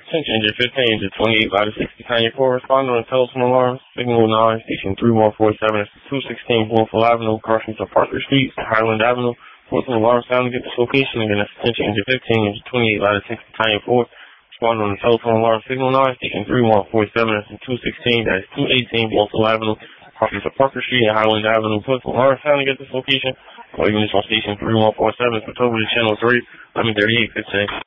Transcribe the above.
Attention, engine 15 to 28 by the 60 Kanye 4, responding on telephone alarm, signal 9, station 3147, 216 Bloomfield Avenue, crossing to Parker Street, Highland Avenue. Telephone alarm sound to get this location. Again, that's attention, engine 15, engine 28 by the 60 Kanye 4, responding on the telephone alarm, signal 9, station 3147, 216, that's 218 Bloomfield Avenue, crossing to Parker Street and Highland Avenue. Telephone alarm sound to get this location. Or even this on station 3147, switch over to channel 38, 15.